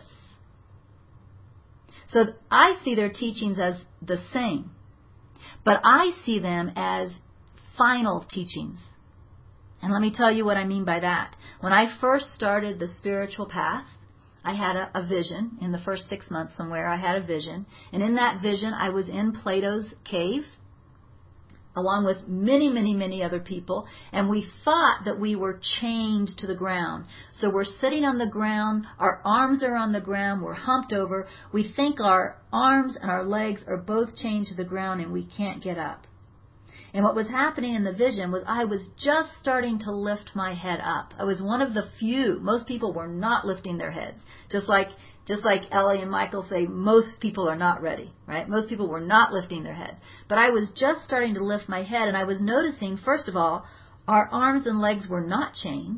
So I see their teachings as the same, but I see them as final teachings. And let me tell you what I mean by that. When I first started the spiritual path, I had a, a vision. In the first six months somewhere, I had a vision. And in that vision, I was in Plato's cave. along with many, many, many other people, and we thought that we were chained to the ground. So we're sitting on the ground, our arms are on the ground, we're humped over. We think our arms and our legs are both chained to the ground and we can't get up. And what was happening in the vision was I was just starting to lift my head up. I was one of the few. Most people were not lifting their heads. Just like just like Ellie and Michael say, most people are not ready, right? Most people were not lifting their head. But I was just starting to lift my head, and I was noticing, first of all, our arms and legs were not chained.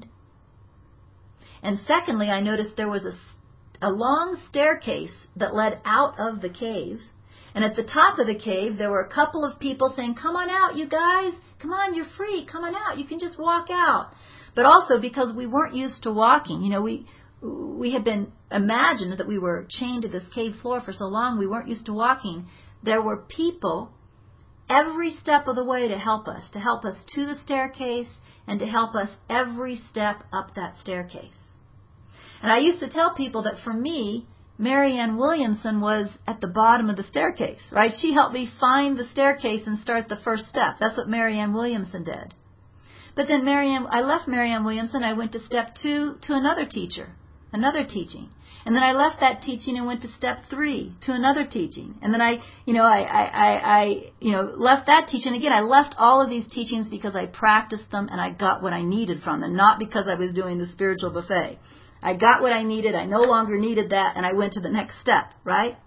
And secondly, I noticed there was a, a long staircase that led out of the cave. And at the top of the cave, there were a couple of people saying, come on out, you guys. Come on, you're free. Come on out. You can just walk out. But also because we weren't used to walking. You know, we we had been imagined that we were chained to this cave floor for so long, we weren't used to walking. There were people every step of the way to help us, to help us to the staircase and to help us every step up that staircase. And I used to tell people that for me, Marianne Williamson was at the bottom of the staircase, right? She helped me find the staircase and start the first step. That's what Marianne Williamson did. But then Marianne, I left Marianne Williamson. I went to step two to another teacher, another teaching. And then I left that teaching and went to step three to another teaching. And then I, you know, I, I, I, I, you know, left that teaching. Again, I left all of these teachings because I practiced them and I got what I needed from them, not because I was doing the spiritual buffet. I got what I needed. I no longer needed that, and I went to the next step, right?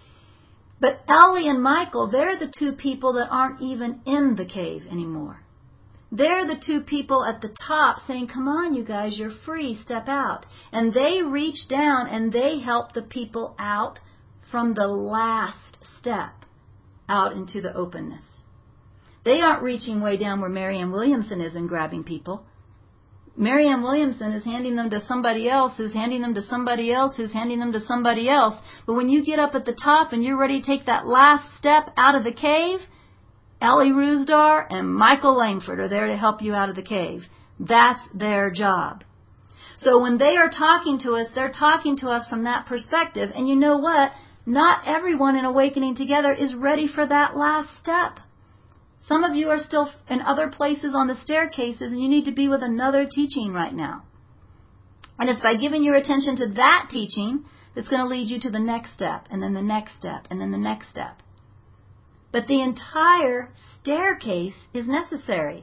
But Ellie and Michael, they're the two people that aren't even in the cave anymore. They're the two people at the top saying, come on, you guys, you're free, step out. And they reach down and they help the people out from the last step out into the openness. They aren't reaching way down where Marianne Williamson is and grabbing people. Marianne Williamson is handing them to somebody else, who's handing them to somebody else, who's handing them to somebody else. But when you get up at the top and you're ready to take that last step out of the cave, Ellie Rusdar and Michael Langford are there to help you out of the cave. That's their job. So when they are talking to us, they're talking to us from that perspective. And you know what? Not everyone in Awakening Together is ready for that last step. Some of you are still in other places on the staircases, and you need to be with another teaching right now. And it's by giving your attention to that teaching that's going to lead you to the next step, and then the next step, and then the next step. But the entire staircase is necessary.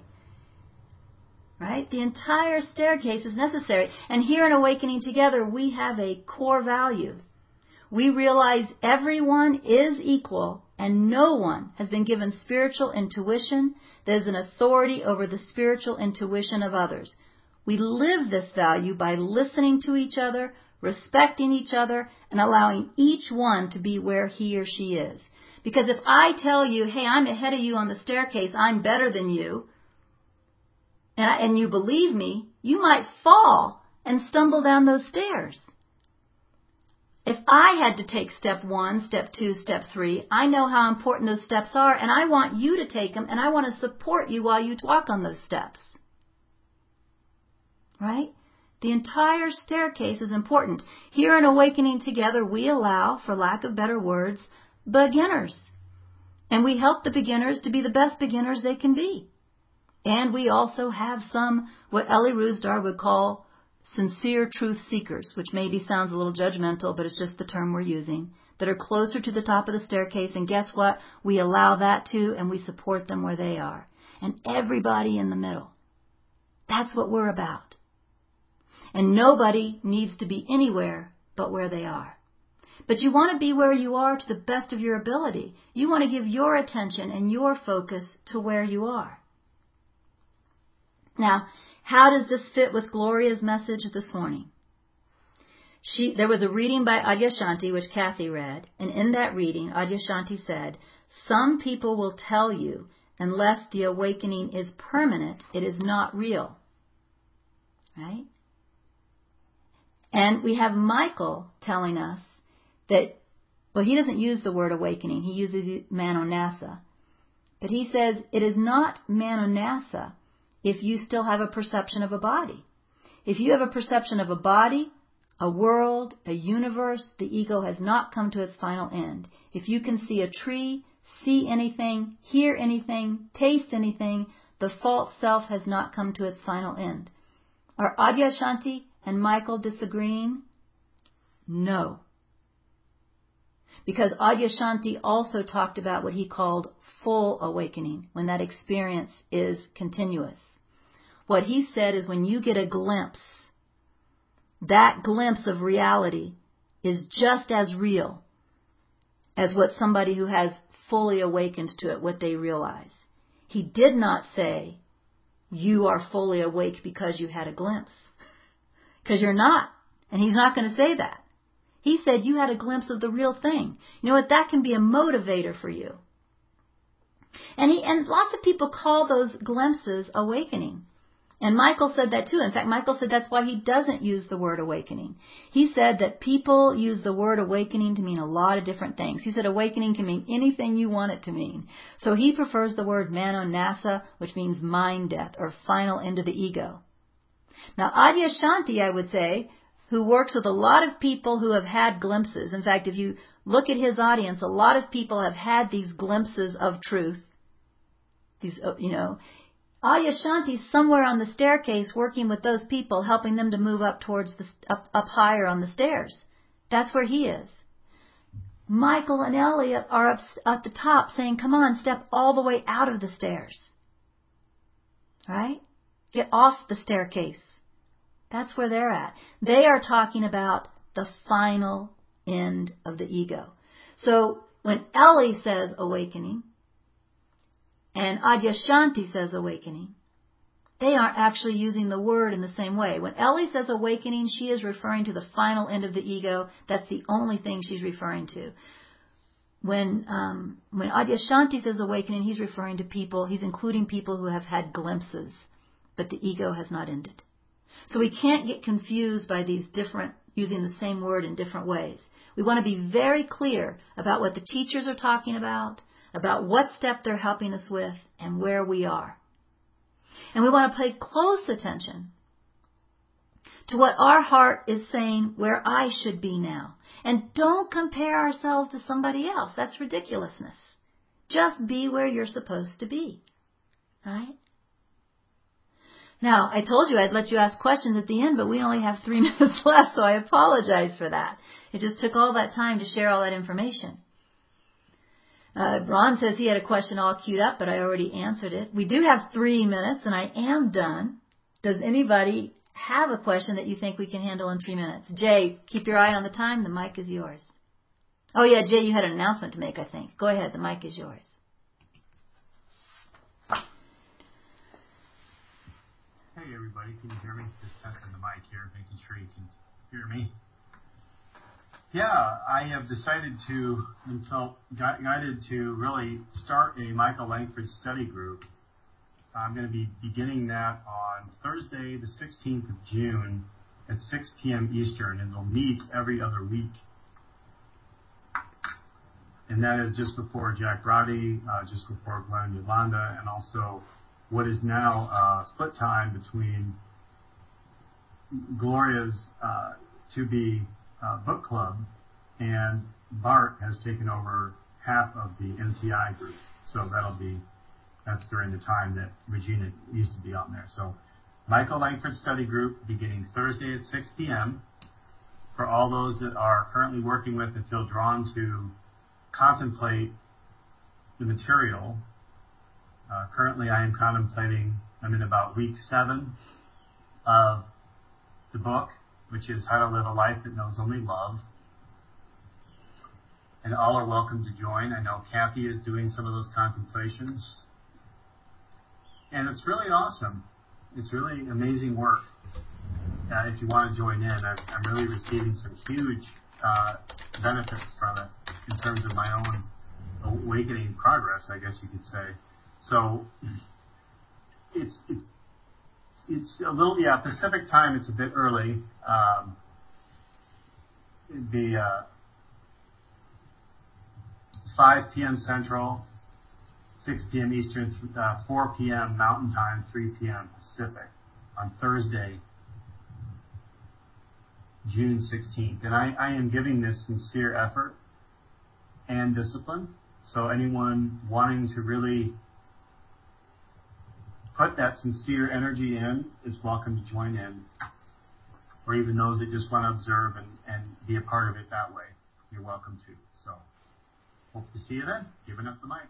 Right? The entire staircase is necessary. And here in Awakening Together, we have a core value. We realize everyone is equal and no one has been given spiritual intuition that is an authority over the spiritual intuition of others. We live this value by listening to each other, respecting each other, and allowing each one to be where he or she is. Because if I tell you, hey, I'm ahead of you on the staircase, I'm better than you, and, I, and you believe me, you might fall and stumble down those stairs. If I had to take step one, step two, step three, I know how important those steps are, and I want you to take them, and I want to support you while you walk on those steps. Right? The entire staircase is important. Here in Awakening Together, we allow, for lack of better words, beginners. And we help the beginners to be the best beginners they can be. And we also have some, what Ellie Rusdar would call sincere truth seekers, which maybe sounds a little judgmental, but it's just the term we're using, that are closer to the top of the staircase. And guess what? We allow that too, and we support them where they are. And everybody in the middle. That's what we're about. And nobody needs to be anywhere but where they are. But you want to be where you are to the best of your ability. You want to give your attention and your focus to where you are. Now, how does this fit with Gloria's message this morning? She, there was a reading by Adyashanti, which Kathy read, and in that reading, Adyashanti said, some people will tell you, unless the awakening is permanent, it is not real. Right? And we have Michael telling us that, well, he doesn't use the word awakening. He uses manonasa. But he says it is not manonasa if you still have a perception of a body. If you have a perception of a body, a world, a universe, the ego has not come to its final end. If you can see a tree, see anything, hear anything, taste anything, the false self has not come to its final end. Are Adyashanti and Michael disagreeing? No. Because Adyashanti also talked about what he called full awakening, when that experience is continuous. What he said is when you get a glimpse, that glimpse of reality is just as real as what somebody who has fully awakened to it, what they realize. He did not say, you are fully awake because you had a glimpse. Because you're not. And he's not going to say that. He said you had a glimpse of the real thing. You know what? That can be a motivator for you. And he and lots of people call those glimpses awakening. And Michael said that too. In fact, Michael said that's why he doesn't use the word awakening. He said that people use the word awakening to mean a lot of different things. He said awakening can mean anything you want it to mean. So he prefers the word manonasa, which means mind death or final end of the ego. Now, Adyashanti, I would say, who works with a lot of people who have had glimpses. In fact, if you look at his audience, a lot of people have had these glimpses of truth. These, you know, Adyashanti's somewhere on the staircase working with those people, helping them to move up towards the up, up higher on the stairs. That's where he is. Michael and Elliot are up at the top saying, come on, step all the way out of the stairs. Right? Get off the staircase. That's where they're at. They are talking about the final end of the ego. So when Ellie says awakening, and Adyashanti says awakening, they aren't actually using the word in the same way. When Ellie says awakening, she is referring to the final end of the ego. That's the only thing she's referring to. When um, when Adyashanti says awakening, he's referring to people, he's including people who have had glimpses, but the ego has not ended. So we can't get confused by these different, using the same word in different ways. We want to be very clear about what the teachers are talking about, about what step they're helping us with, and where we are. And we want to pay close attention to what our heart is saying, where I should be now. And don't compare ourselves to somebody else. That's ridiculousness. Just be where you're supposed to be. Right? Now, I told you I'd let you ask questions at the end, but we only have three minutes left, so I apologize for that. It just took all that time to share all that information. Uh, Ron says he had a question all queued up, but I already answered it. We do have three minutes, and I am done. Does anybody have a question that you think we can handle in three minutes? Jay, keep your eye on the time. The mic is yours. Oh, yeah, Jay, you had an announcement to make, I think. Go ahead. The mic is yours. Hey, everybody. Can you hear me? Just testing the mic here, making sure you can hear me. Yeah, I have decided to, and felt guided to really start a Michael Langford study group. I'm going to be beginning that on Thursday, the sixteenth of June at six p.m. Eastern, and it'll meet every other week. And that is just before Jack Roddy, uh, just before Glenn Yolanda, and also what is now uh, split time between Gloria's uh, to-be uh, book club, and Bart has taken over half of the N T I group. So that'll be, that's during the time that Regina used to be on there. So Michael Langford Study Group beginning Thursday at six p.m. For all those that are currently working with and feel drawn to contemplate the material. Uh, currently I am contemplating, I'm in about week seven of the book, which is How to Live a Life That Knows Only Love. And all are welcome to join. I know Kathy is doing some of those contemplations. And it's really awesome. It's really amazing work. Uh, if you want to join in, I've, I'm really receiving some huge uh, benefits from it in terms of my own awakening progress, I guess you could say. So it's it's it's a little, yeah, Pacific time, it's a bit early. Um, the uh, five p.m. Central, six p.m. Eastern, uh, four p.m. Mountain Time, three p.m. Pacific on Thursday, June sixteenth. And I, I am giving this sincere effort and discipline. So anyone wanting to really put that sincere energy in is welcome to join in. Or even those that just want to observe and, and be a part of it that way, you're welcome to. So hope to see you then. Giving up the mic.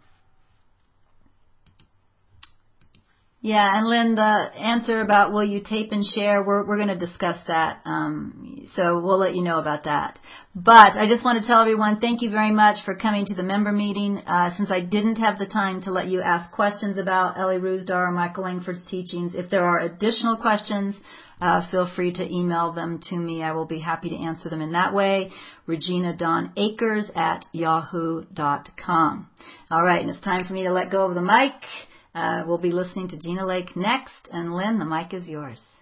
Yeah, and Lynn, the answer about will you tape and share, we're we're going to discuss that. Um, so we'll let you know about that. But I just want to tell everyone, thank you very much for coming to the member meeting. Uh, since I didn't have the time to let you ask questions about Ellie Rusdar or Michael Langford's teachings, if there are additional questions, uh, feel free to email them to me. I will be happy to answer them in that way. Regina Dawn Akers at yahoo dot com. All right, and it's time for me to let go of the mic. Uh, we'll be listening to Gina Lake next. And Lynn, the mic is yours.